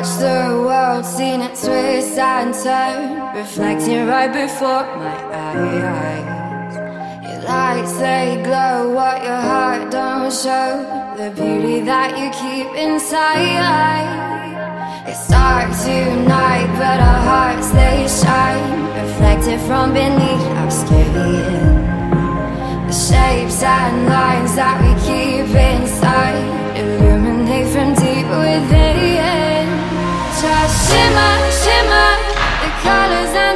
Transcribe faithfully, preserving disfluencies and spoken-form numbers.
watched the world, seen it twist and turn, reflecting right before my eyes. Your lights, they glow what your heart don't show, the beauty that you keep inside. It's dark tonight, but our hearts, they shine, reflected from beneath our skin. The shapes and lines that we keep inside illuminate from deep within. Just shimmer, shimmer, the colors and